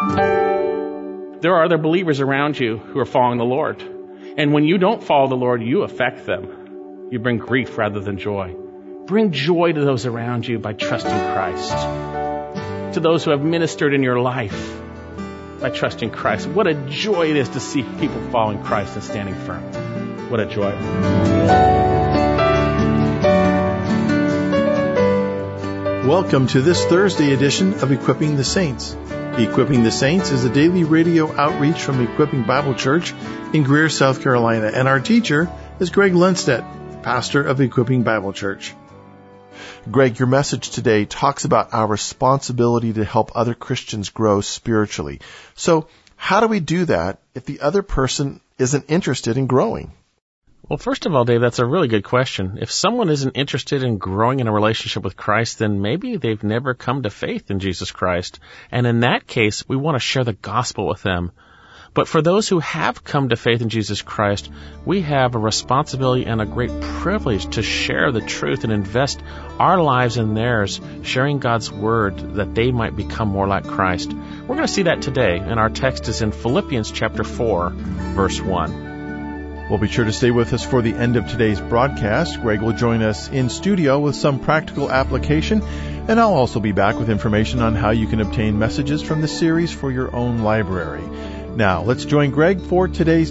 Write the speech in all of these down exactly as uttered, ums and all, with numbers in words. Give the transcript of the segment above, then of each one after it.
There are other believers around you who are following the Lord. And when you don't follow the Lord, you affect them. You bring grief rather than joy. Bring joy to those around you by trusting Christ. To those who have ministered in your life by trusting Christ. What a joy it is to see people following Christ and standing firm. What a joy. Welcome to this Thursday edition of Equipping the Saints. Equipping the Saints is a daily radio outreach from Equipping Bible Church in Greer, South Carolina, and our teacher is Greg Lundstedt, pastor of Equipping Bible Church. Greg, your message today talks about our responsibility to help other Christians grow spiritually. So how do we do that if the other person isn't interested in growing? Well, first of all, Dave, that's a really good question. If someone isn't interested in growing in a relationship with Christ, then maybe they've never come to faith in Jesus Christ. And in that case, we want to share the gospel with them. But for those who have come to faith in Jesus Christ, we have a responsibility and a great privilege to share the truth and invest our lives in theirs, sharing God's word that they might become more like Christ. We're going to see that today, and our text is in Philippians chapter four, verse one. Well, be sure to stay with us for the end of today's broadcast. Greg will join us in studio with some practical application, and I'll also be back with information on how you can obtain messages from the series for your own library. Now, let's join Greg for today's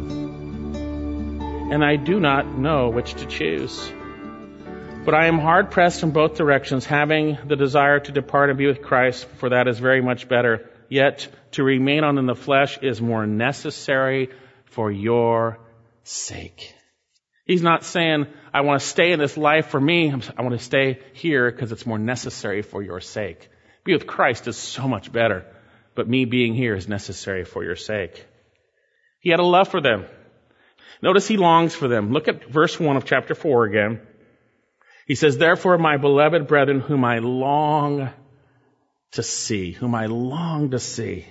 teaching. And I do not know which to choose. But I am hard-pressed from both directions, having the desire to depart and be with Christ, for that is very much better. Yet to remain on in the flesh is more necessary for your sake. He's not saying, I want to stay in this life for me. I want to stay here because it's more necessary for your sake. Be with Christ is so much better. But me being here is necessary for your sake. He had a love for them. Notice he longs for them. Look at verse one of chapter four again. He says, therefore, my beloved brethren, whom I long to see, whom I long to see.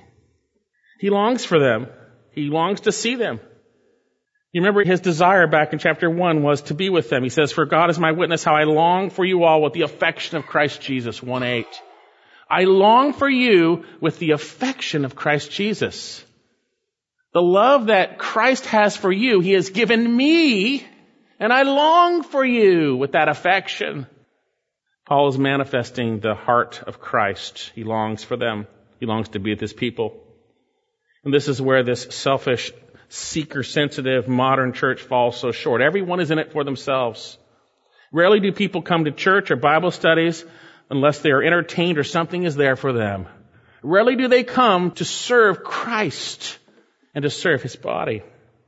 He longs for them. He longs to see them. You remember his desire back in chapter one was to be with them. He says, for God is my witness how I long for you all with the affection of Christ Jesus, one eight. I long for you with the affection of Christ Jesus. The love that Christ has for you, he has given me, and I long for you with that affection. Paul is manifesting the heart of Christ. He longs for them. He longs to be with his people. And this is where this selfish, seeker-sensitive modern church falls so short. Everyone is in it for themselves. Rarely do people come to church or Bible studies unless they are entertained or something is there for them. Rarely do they come to serve Christ and to serve his body.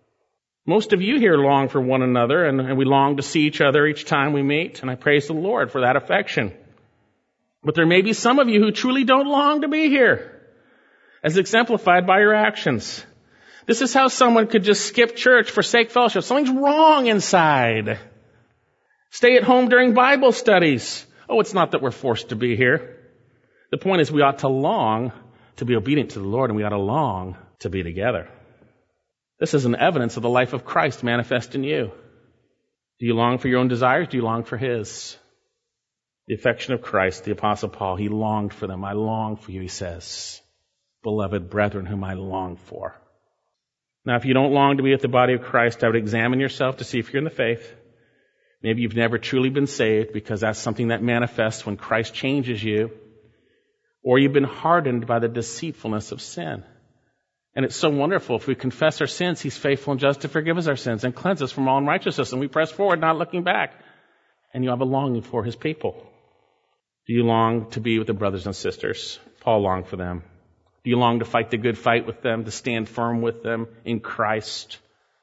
Most of you here long for one another, and, and we long to see each other each time we meet, and I praise the Lord for that affection. But there may be some of you who truly don't long to be here, as exemplified by your actions. This is how someone could just skip church, forsake fellowship. Something's wrong inside. Stay at home during Bible studies. Oh, it's not that we're forced to be here. The point is we ought to long to be obedient to the Lord, and we ought to long to be together. This is an evidence of the life of Christ manifest in you. Do you long for your own desires? Do you long for his? The affection of Christ, the Apostle Paul, he longed for them. I long for you, he says. Beloved brethren, whom I long for. Now, if you don't long to be with the body of Christ, I would examine yourself to see if you're in the faith. Maybe you've never truly been saved because that's something that manifests when Christ changes you. Or you've been hardened by the deceitfulness of sin. And it's so wonderful. If we confess our sins, he's faithful and just to forgive us our sins and cleanse us from all unrighteousness. And we press forward, not looking back. And you have a longing for his people. Do you long to be with the brothers and sisters? Paul longed for them. Do you long to fight the good fight with them, to stand firm with them in Christ?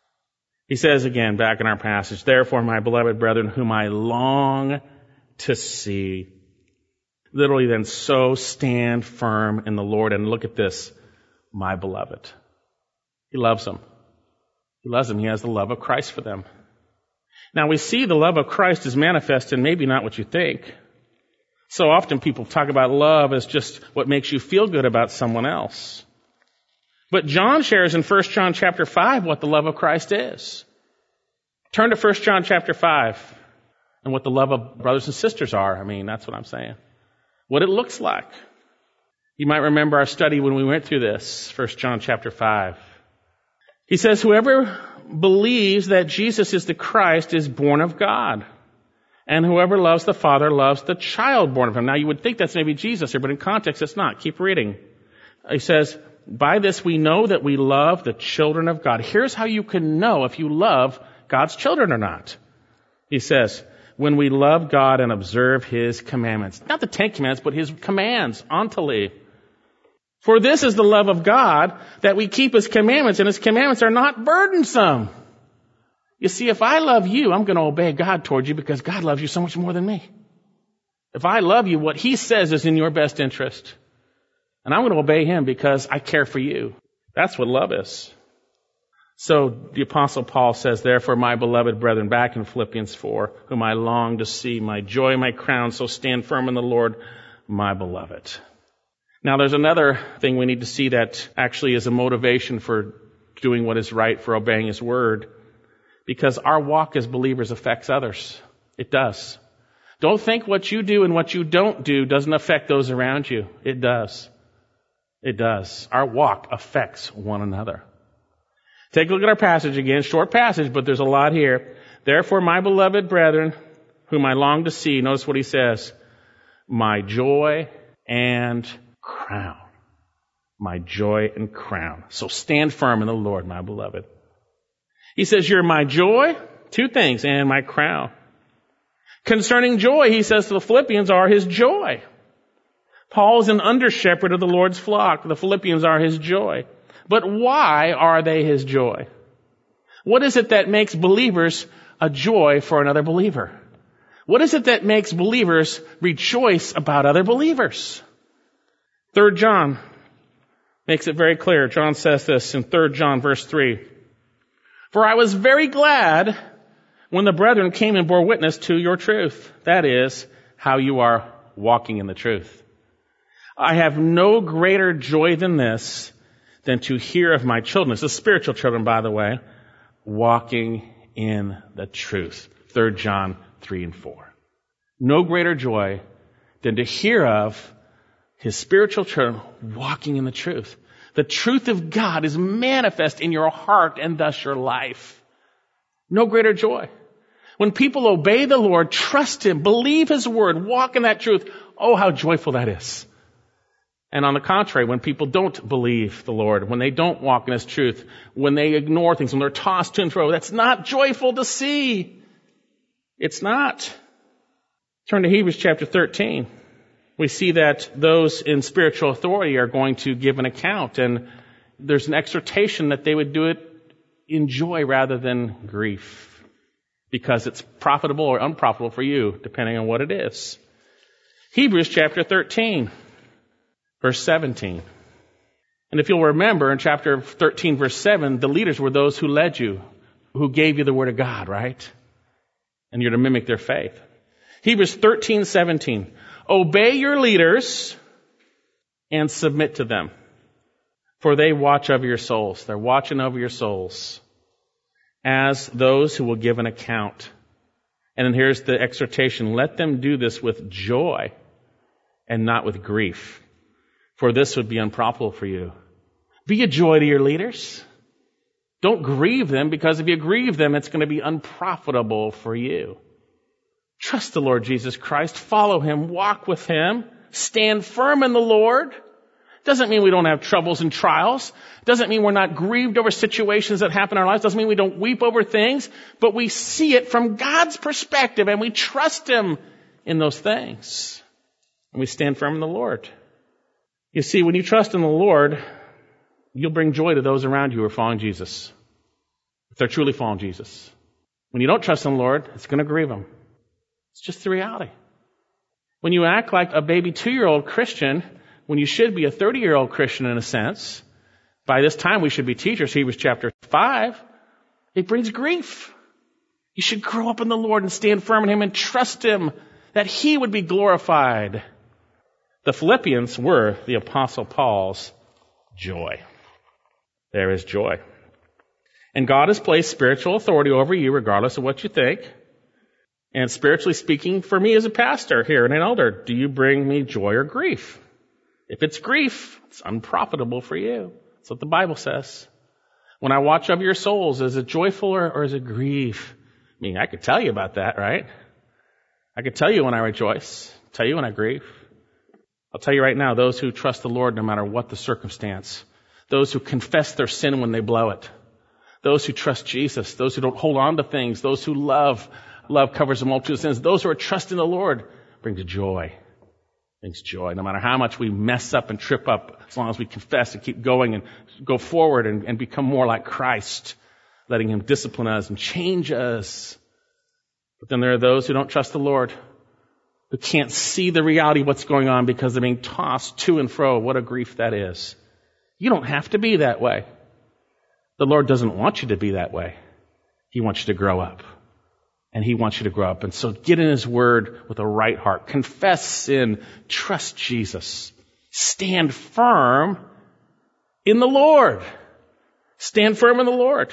He says again, back in our passage, therefore, my beloved brethren, whom I long to see. Literally then, so stand firm in the Lord. And look at this, my beloved. He loves them. He loves them. He has the love of Christ for them. Now we see the love of Christ is manifest in maybe not what you think. So often people talk about love as just what makes you feel good about someone else. But John shares in First John chapter five what the love of Christ is. Turn to First John chapter five and what the love of brothers and sisters are. I mean, that's what I'm saying. What it looks like. You might remember our study when we went through this, First John chapter five. He says, whoever believes that Jesus is the Christ is born of God. And whoever loves the Father loves the child born of him. Now you would think that's maybe Jesus here, but in context it's not. Keep reading. He says, by this we know that we love the children of God. Here's how you can know if you love God's children or not. He says, when we love God and observe His commandments. Not the Ten Commandments, but His commands, ontally. For this is the love of God, that we keep His commandments, and His commandments are not burdensome. You see, if I love you, I'm going to obey God toward you because God loves you so much more than me. If I love you, what He says is in your best interest. And I'm going to obey Him because I care for you. That's what love is. So the Apostle Paul says, therefore, my beloved brethren, back in Philippians four, whom I long to see, my joy, my crown, so stand firm in the Lord, my beloved. Now, there's another thing we need to see that actually is a motivation for doing what is right, for obeying His word, because our walk as believers affects others. It does. Don't think what you do and what you don't do doesn't affect those around you. It does. It does. Our walk affects one another. Take a look at our passage again. Short passage, but there's a lot here. Therefore, my beloved brethren, whom I long to see, notice what he says, my joy and crown. My joy and crown. So stand firm in the Lord, my beloved. He says, you're my joy, two things, and my crown. Concerning joy, he says the Philippians are his joy. Paul is an under-shepherd of the Lord's flock. The Philippians are his joy. But why are they his joy? What is it that makes believers a joy for another believer? What is it that makes believers rejoice about other believers? Third John makes it very clear. John says this in Third John verse three. For I was very glad when the brethren came and bore witness to your truth. That is, how you are walking in the truth. I have no greater joy than this, than to hear of my children, it's the spiritual children, by the way, walking in the truth. Third John three and four. No greater joy than to hear of his spiritual children walking in the truth. The truth of God is manifest in your heart and thus your life. No greater joy. When people obey the Lord, trust Him, believe His word, walk in that truth, oh, how joyful that is. And on the contrary, when people don't believe the Lord, when they don't walk in His truth, when they ignore things, when they're tossed to and fro, that's not joyful to see. It's not. Turn to Hebrews chapter thirteen. We see that those in spiritual authority are going to give an account, and there's an exhortation that they would do it in joy rather than grief, because it's profitable or unprofitable for you, depending on what it is. Hebrews chapter thirteen. Verse seventeen. And if you'll remember, in chapter thirteen, verse seven, the leaders were those who led you, who gave you the word of God, right? And you're to mimic their faith. Hebrews thirteen, seventeen. Obey your leaders and submit to them, for they watch over your souls. They're watching over your souls as those who will give an account. And then here's the exhortation. Let them do this with joy and not with grief, for this would be unprofitable for you. Be a joy to your leaders. Don't grieve them, because if you grieve them, it's going to be unprofitable for you. Trust the Lord Jesus Christ. Follow Him. Walk with Him. Stand firm in the Lord. Doesn't mean we don't have troubles and trials. Doesn't mean we're not grieved over situations that happen in our lives. Doesn't mean we don't weep over things. But we see it from God's perspective, and we trust Him in those things. And we stand firm in the Lord. You see, when you trust in the Lord, you'll bring joy to those around you who are following Jesus, if they're truly following Jesus. When you don't trust in the Lord, it's going to grieve them. It's just the reality. When you act like a baby two-year-old Christian, when you should be a thirty-year-old Christian in a sense, by this time we should be teachers, Hebrews chapter five, it brings grief. You should grow up in the Lord and stand firm in Him and trust Him that He would be glorified. The Philippians were the Apostle Paul's joy. There is joy. And God has placed spiritual authority over you regardless of what you think. And spiritually speaking, for me as a pastor here and an elder, do you bring me joy or grief? If it's grief, it's unprofitable for you. That's what the Bible says. When I watch over your souls, is it joyful or, or is it grief? I mean, I could tell you about that, right? I could tell you when I rejoice, tell you when I grieve. I'll tell you right now, those who trust the Lord no matter what the circumstance, those who confess their sin when they blow it, those who trust Jesus, those who don't hold on to things, those who love, love covers a multitude of sins, those who are trusting the Lord brings joy. Brings joy. No matter how much we mess up and trip up, as long as we confess and keep going and go forward and, and become more like Christ, letting Him discipline us and change us. But then there are those who don't trust the Lord, who can't see the reality of what's going on because they're being tossed to and fro. What a grief that is. You don't have to be that way. The Lord doesn't want you to be that way. He wants you to grow up. And He wants you to grow up. And so get in His Word with a right heart. Confess sin. Trust Jesus. Stand firm in the Lord. Stand firm in the Lord.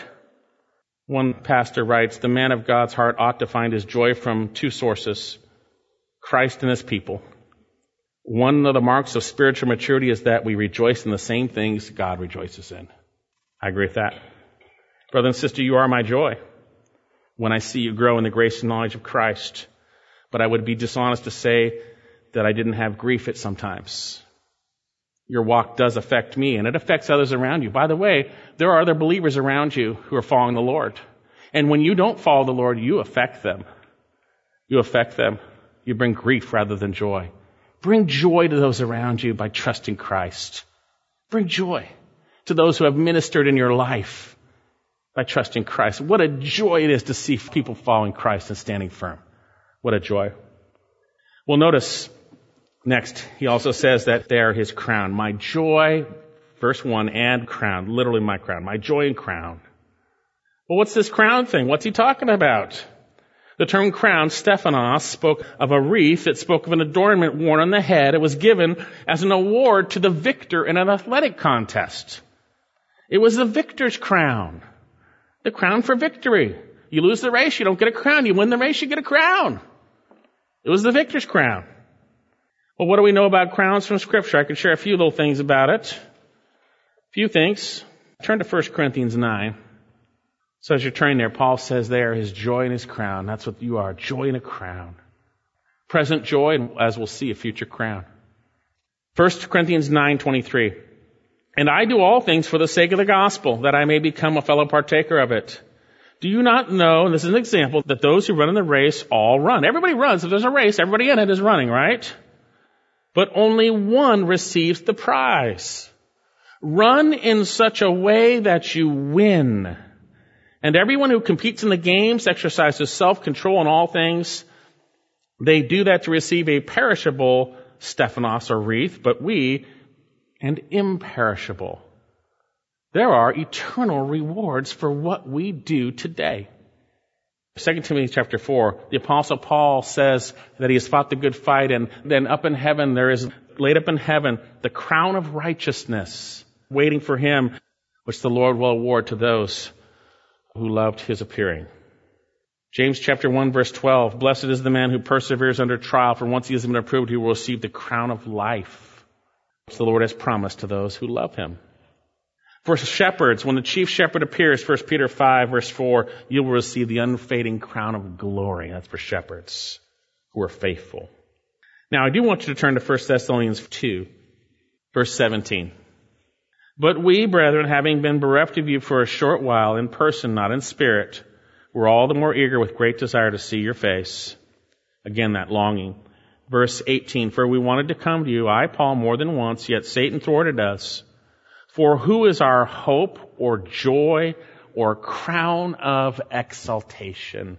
One pastor writes, the man of God's heart ought to find his joy from two sources, Christ and His people. One of the marks of spiritual maturity is that we rejoice in the same things God rejoices in. I agree with that. Brother and sister, you are my joy when I see you grow in the grace and knowledge of Christ. But I would be dishonest to say that I didn't have grief at sometimes. Your walk does affect me, and it affects others around you. By the way, there are other believers around you who are following the Lord. And when you don't follow the Lord, you affect them. You affect them. You bring grief rather than joy. Bring joy to those around you by trusting Christ. Bring joy to those who have ministered in your life by trusting Christ. What a joy it is to see people following Christ and standing firm. What a joy. Well, notice next, he also says that they are His crown. My joy, verse one, and crown. Literally my crown. My joy and crown. Well, what's this crown thing? What's he talking about? The term crown, Stephanos, spoke of a wreath. It spoke of an adornment worn on the head. It was given as an award to the victor in an athletic contest. It was the victor's crown. The crown for victory. You lose the race, you don't get a crown. You win the race, you get a crown. It was the victor's crown. Well, what do we know about crowns from Scripture? I could share a few little things about it. A few things. Turn to First Corinthians nine. So as you're turning there, Paul says there, His joy and His crown. That's what you are, joy and a crown. Present joy, and as we'll see, a future crown. First Corinthians nine twenty-three. And I do all things for the sake of the gospel, that I may become a fellow partaker of it. Do you not know, and this is an example, that those who run in the race all run. Everybody runs. If there's a race, everybody in it is running, right? But only one receives the prize. Run in such a way that you win. And everyone who competes in the games exercises self-control in all things. They do that to receive a perishable Stephanos or wreath, but we and imperishable. There are eternal rewards for what we do today. Second Timothy chapter four, the Apostle Paul says that he has fought the good fight, and then up in heaven there is laid up in heaven the crown of righteousness waiting for him, which the Lord will award to those who loved His appearing. James chapter one verse twelve, blessed is the man who perseveres under trial, for once he has been approved, he will receive the crown of life, which the Lord has promised to those who love Him. For shepherds, when the chief shepherd appears, First Peter five verse four, you will receive the unfading crown of glory. That's for shepherds who are faithful. Now, I do want you to turn to First Thessalonians two, verse seventeen. But we, brethren, having been bereft of you for a short while, in person, not in spirit, were all the more eager with great desire to see your face. Again, that longing. Verse eighteen, for we wanted to come to you, I, Paul, more than once, yet Satan thwarted us. For who is our hope or joy or crown of exaltation?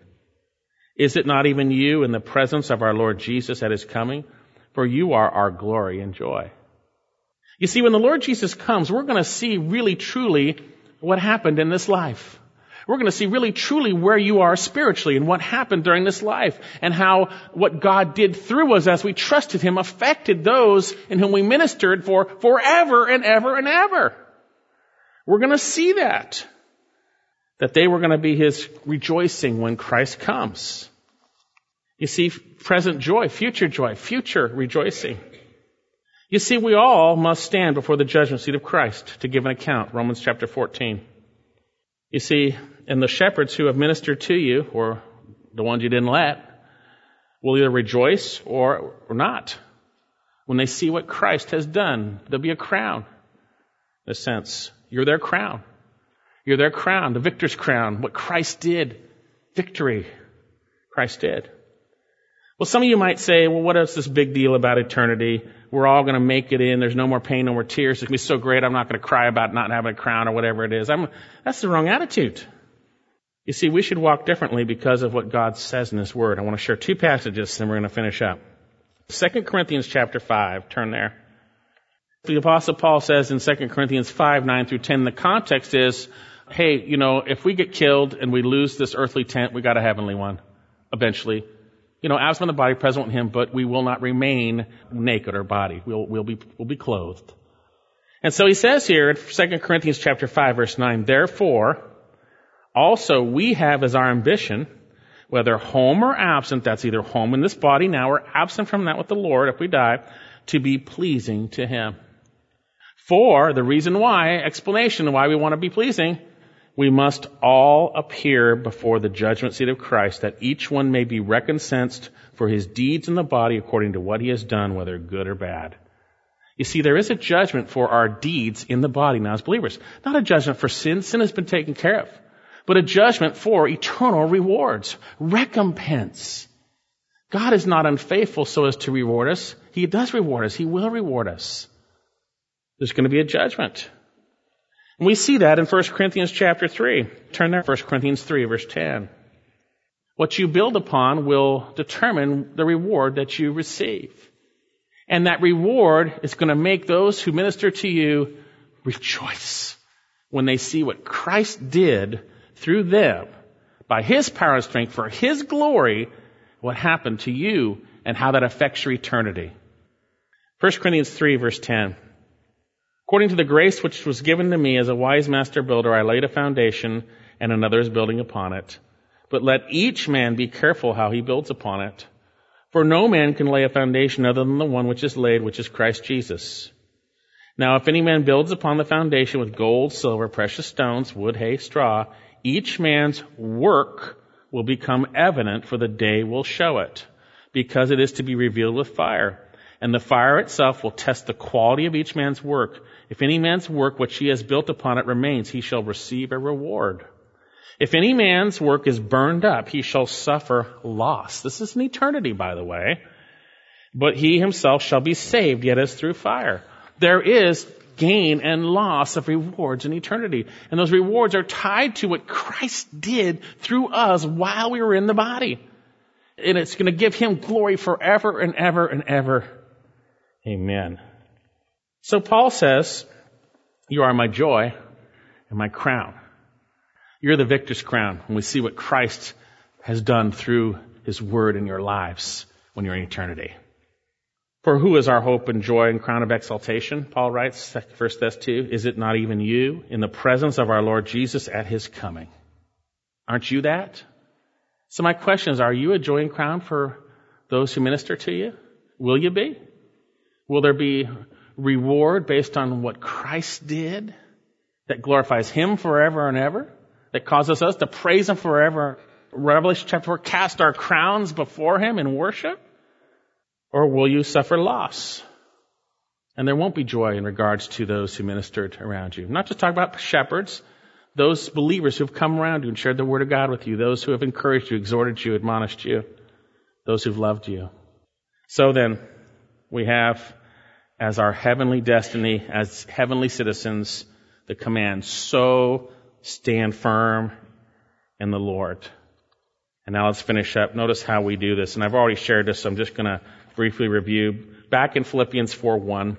Is it not even you in the presence of our Lord Jesus at His coming? For you are our glory and joy. You see, when the Lord Jesus comes, we're going to see really truly what happened in this life. We're going to see really truly where you are spiritually and what happened during this life, and how what God did through us as we trusted Him affected those in whom we ministered for forever and ever and ever. We're going to see that. That they were going to be His rejoicing when Christ comes. You see, present joy, future joy, future rejoicing. You see, we all must stand before the judgment seat of Christ to give an account, Romans chapter fourteen. You see, and the shepherds who have ministered to you, or the ones you didn't let, will either rejoice or, or not. When they see what Christ has done, there'll be a crown. In a sense, you're their crown. You're their crown, the victor's crown, what Christ did. Victory. Christ did. Well, some of you might say, well, what is this big deal about eternity? We're all going to make it in. There's no more pain, no more tears. It's going to be so great. I'm not going to cry about not having a crown or whatever it is. I'm, that's the wrong attitude. You see, we should walk differently because of what God says in His Word. I want to share two passages, and we're going to finish up. Second Corinthians chapter five. Turn there. The Apostle Paul says in Second Corinthians five, nine through ten, the context is, hey, you know, if we get killed and we lose this earthly tent, we got a heavenly one eventually. You know, absent the body, present with Him, but we will not remain naked, our body. We'll, we'll be, we'll be clothed. And so he says here in Second Corinthians chapter five, verse nine, therefore, also we have as our ambition, whether home or absent, that's either home in this body now or absent from that with the Lord if we die, to be pleasing to Him. For the reason why, explanation why we want to be pleasing, we must all appear before the judgment seat of Christ, that each one may be recompensed for his deeds in the body according to what he has done, whether good or bad. You see, there is a judgment for our deeds in the body now as believers. Not a judgment for sin. Sin has been taken care of. But a judgment for eternal rewards, recompense. God is not unfaithful so as to reward us. He does reward us. He will reward us. There's going to be a judgment. And we see that in First Corinthians chapter three. Turn there, First Corinthians three, verse ten. What you build upon will determine the reward that you receive. And that reward is going to make those who minister to you rejoice when they see what Christ did through them, by His power and strength, for His glory, what happened to you and how that affects your eternity. First Corinthians three, verse ten. According to the grace which was given to me as a wise master builder, I laid a foundation, and another is building upon it. But let each man be careful how he builds upon it. For no man can lay a foundation other than the one which is laid, which is Christ Jesus. Now if any man builds upon the foundation with gold, silver, precious stones, wood, hay, straw, each man's work will become evident, for the day will show it, because it is to be revealed with fire. And the fire itself will test the quality of each man's work. If any man's work which he has built upon it remains, he shall receive a reward. If any man's work is burned up, he shall suffer loss. This is an eternity, by the way. But he himself shall be saved, yet as through fire. There is gain and loss of rewards in eternity. And those rewards are tied to what Christ did through us while we were in the body. And it's going to give Him glory forever and ever and ever. Amen. So Paul says, you are my joy and my crown. You're the victor's crown when we see what Christ has done through His word in your lives when you're in eternity. For who is our hope and joy and crown of exaltation? Paul writes, First Thessalonians two, is it not even you in the presence of our Lord Jesus at His coming? Aren't you that? So my question is, are you a joy and crown for those who minister to you? Will you be? Will there be reward based on what Christ did that glorifies Him forever and ever? That causes us to praise Him forever? Revelation chapter four, cast our crowns before Him in worship? Or will you suffer loss? And there won't be joy in regards to those who ministered around you. I'm not just talking about shepherds, those believers who have come around you and shared the Word of God with you, those who have encouraged you, exhorted you, admonished you, those who've loved you. So then, we have as our heavenly destiny, as heavenly citizens, the command, so stand firm in the Lord. And now let's finish up. Notice how we do this. And I've already shared this, so I'm just going to briefly review. Back in Philippians four one,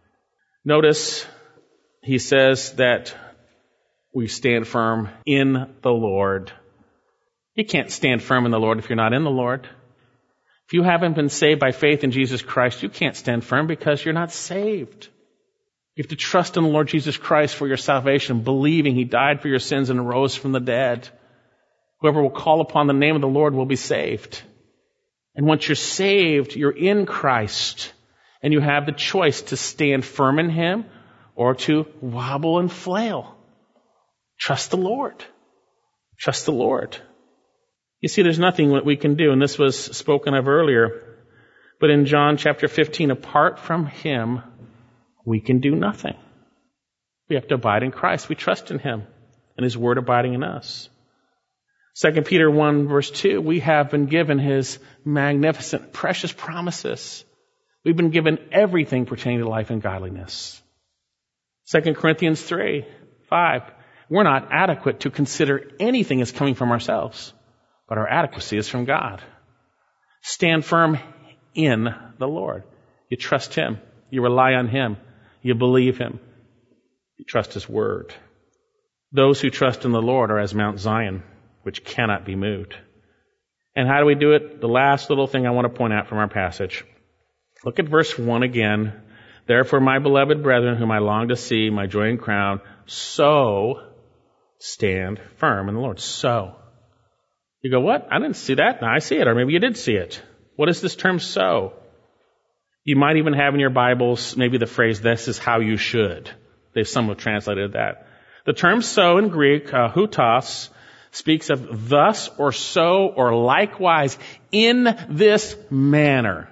notice he says that we stand firm in the Lord. You can't stand firm in the Lord if you're not in the Lord. If you haven't been saved by faith in Jesus Christ, you can't stand firm because you're not saved. You have to trust in the Lord Jesus Christ for your salvation, believing He died for your sins and rose from the dead. Whoever will call upon the name of the Lord will be saved. And once you're saved, you're in Christ. And you have the choice to stand firm in him or to wobble and flail. Trust the Lord. Trust the Lord. You see, there's nothing that we can do, and this was spoken of earlier. But in John chapter fifteen, apart from him, we can do nothing. We have to abide in Christ. We trust in him and his word abiding in us. Second Peter one verse two, we have been given his magnificent, precious promises. We've been given everything pertaining to life and godliness. Second Corinthians three five, we're not adequate to consider anything as coming from ourselves, but our adequacy is from God. Stand firm in the Lord. You trust him. You rely on him. You believe him. You trust his word. Those who trust in the Lord are as Mount Zion, which cannot be moved. And how do we do it? The last little thing I want to point out from our passage. Look at verse one again. Therefore, my beloved brethren, whom I long to see, my joy and crown, so stand firm in the Lord. So. You go, what? I didn't see that. No, I see it. Or maybe you did see it. What is this term so? You might even have in your Bibles maybe the phrase, this is how you should. They've some have translated that. The term so in Greek, uh, hutos, speaks of thus or so or likewise in this manner.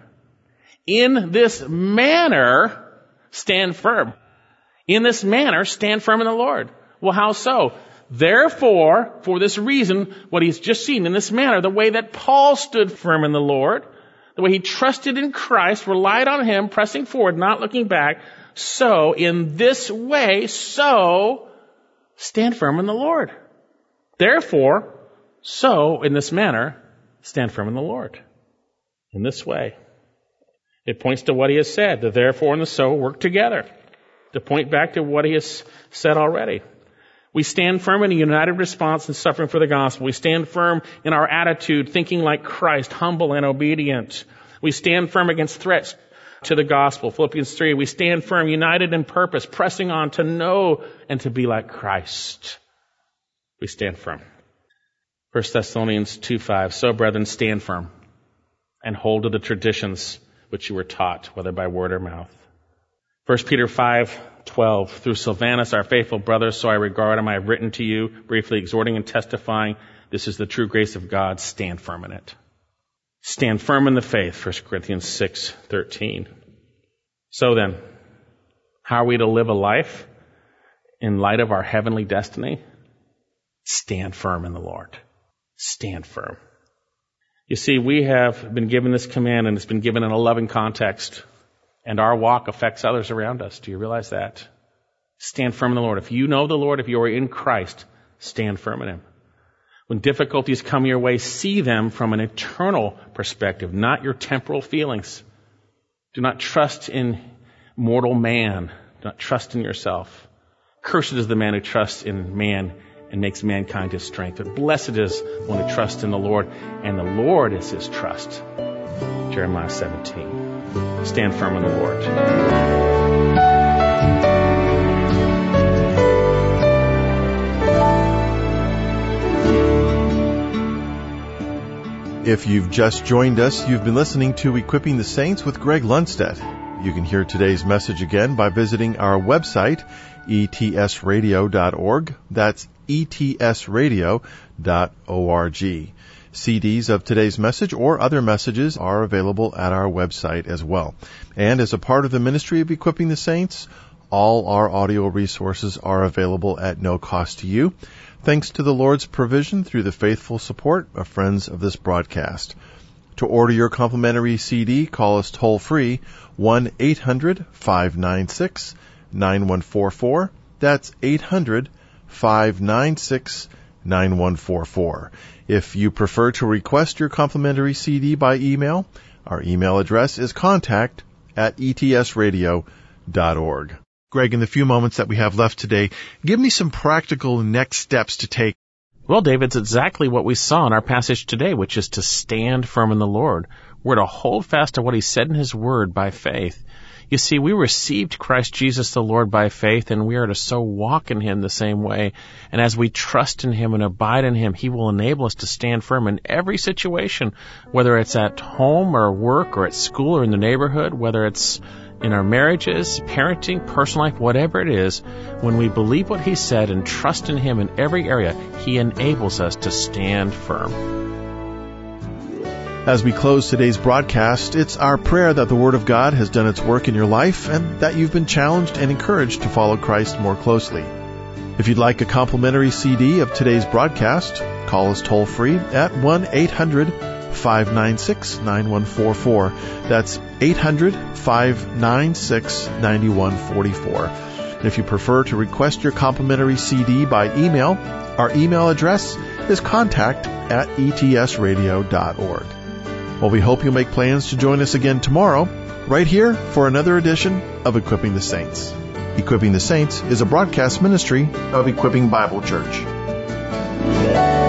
In this manner, stand firm. In this manner, stand firm in the Lord. Well, how so? Therefore, for this reason, what he's just seen in this manner, the way that Paul stood firm in the Lord, the way he trusted in Christ, relied on him, pressing forward, not looking back, so in this way, so stand firm in the Lord. Therefore, so in this manner, stand firm in the Lord. In this way. It points to what he has said. The therefore and the so work together to point back to what he has said already. We stand firm in a united response in suffering for the gospel. We stand firm in our attitude, thinking like Christ, humble and obedient. We stand firm against threats to the gospel. Philippians three, we stand firm, united in purpose, pressing on to know and to be like Christ. We stand firm. First Thessalonians two five, so brethren, stand firm and hold to the traditions which you were taught, whether by word or mouth. First Peter five twelve, through Silvanus, our faithful brother, so I regard him, I have written to you, briefly exhorting and testifying, this is the true grace of God, stand firm in it. Stand firm in the faith, First Corinthians six thirteen. So then, how are we to live a life in light of our heavenly destiny? Stand firm in the Lord. Stand firm. You see, we have been given this command, and it's been given in a loving context. And our walk affects others around us. Do you realize that? Stand firm in the Lord. If you know the Lord, if you are in Christ, stand firm in him. When difficulties come your way, see them from an eternal perspective, not your temporal feelings. Do not trust in mortal man. Do not trust in yourself. Cursed is the man who trusts in man and makes mankind his strength. But blessed is the one who trusts in the Lord, and the Lord is his trust. Jeremiah seventeen. Stand firm in the Lord. If you've just joined us, you've been listening to Equipping the Saints with Greg Lundstedt. You can hear today's message again by visiting our website, e t s radio dot org. That's e t s radio dot org. C Ds of today's message or other messages are available at our website as well. And as a part of the ministry of Equipping the Saints, all our audio resources are available at no cost to you, thanks to the Lord's provision through the faithful support of friends of this broadcast. To order your complimentary C D, call us toll-free, one eight hundred five nine six nine one four four. That's eight hundred five nine six nine one four four. If you prefer to request your complimentary C D by email, our email address is contact at e t s radio dot org. Greg, in the few moments that we have left today, give me some practical next steps to take. Well, David, it's exactly what we saw in our passage today, which is to stand firm in the Lord. We're to hold fast to what he said in his word by faith. You see, we received Christ Jesus the Lord by faith, and we are to so walk in him the same way. And as we trust in him and abide in him, he will enable us to stand firm in every situation, whether it's at home or work or at school or in the neighborhood, whether it's in our marriages, parenting, personal life, whatever it is, when we believe what He said and trust in Him in every area, He enables us to stand firm. As we close today's broadcast, it's our prayer that the Word of God has done its work in your life and that you've been challenged and encouraged to follow Christ more closely. If you'd like a complimentary C D of today's broadcast, call us toll-free at one eight hundred five nine six nine one four four. That's eight hundred five nine six nine one four four. And if you prefer to request your complimentary C D by email, our email address is contact at e t s radio dot org. Well, we hope you'll make plans to join us again tomorrow, right here for another edition of Equipping the Saints. Equipping the Saints is a broadcast ministry of Equipping Bible Church.